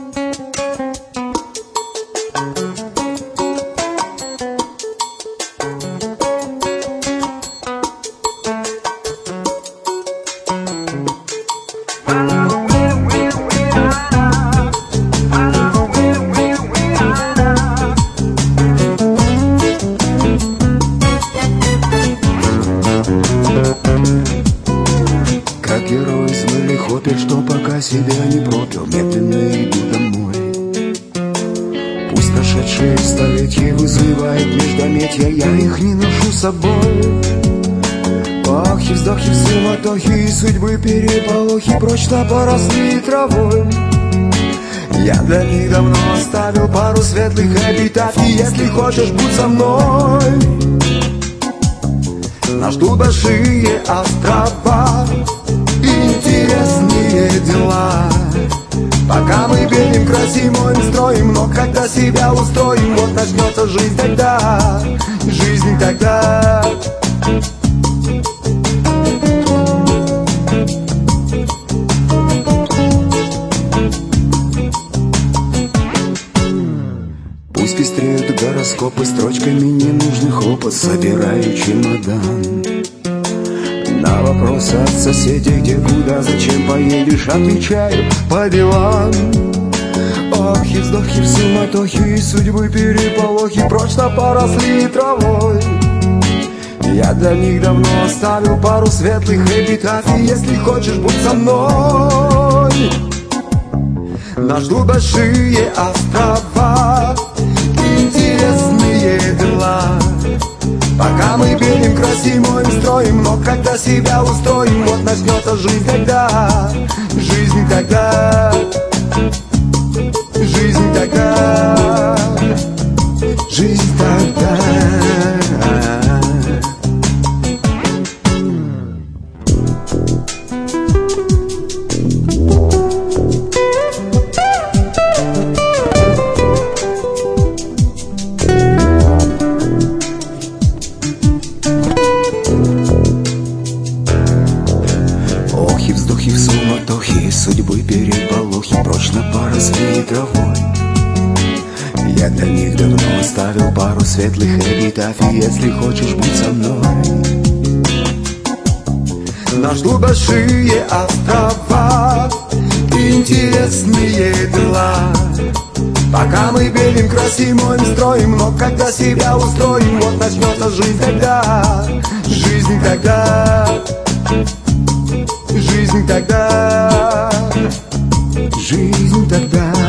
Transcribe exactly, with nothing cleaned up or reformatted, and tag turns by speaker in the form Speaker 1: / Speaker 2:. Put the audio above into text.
Speaker 1: Как герой из морехопер, что пока себя не пропил, медленно иду домой. Пусть прошедшие столетия вызывают междометия, я их не ношу с собой. Охи, вздохи, суматохи и судьбы переполохи прочно поросли травой. Я для них давно оставил пару светлых эпитафий. Если хочешь, будь со мной. Нас ждут большие острова, интересные дела. Пока мы белим, красим, моим, строим, но когда себя устроим, вот начнется жизнь тогда, жизнь тогда. Пусть пестреют гороскопы строчками ненужных опыт, собираю чемодан. На вопросы от соседей, где, куда, зачем поедешь, отвечаю: по делам. Охи, вздохи, суматохи и судьбы переполохи прочно поросли травой. Я для них давно оставил пару светлых эпитафий. Если хочешь, будь со мной. Нас ждут большие острова, интересные дела. Пока мы белим, красим, моим, строим, но когда себя устроим, вот начнется жизнь тогда, жизнь тогда, жизнь тогда, жизнь тогда. Охи, вздохи, суматохи, судьбы переполохи прочно поросли травой. Я для них давно оставил пару светлых эпитафий. Если хочешь, будь со мной. Нас ждут большие острова, интересные дела. Пока мы белим, красим, моим, строим, но когда себя устроим, вот начнется жизнь тогда, жизнь тогда, жизнь тогда, жизнь тогда.